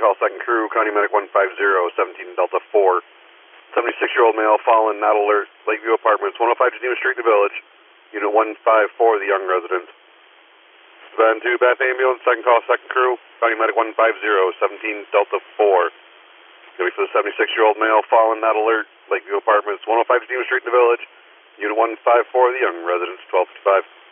call, second crew, County Medic 150, 17 Delta 4. 76-year-old male, fallen, not alert, Lakeview Apartments, 105 Geneva Street in the Village. Unit 154, the young resident. Van 2, Bath Ambulance, second call, second crew, County Medic 150, 17 Delta 4. Going for the 76-year-old male, fallen, not alert, Lakeview Apartments, 105 Geneva Street in the Village. Unit 154, the young resident, 1255.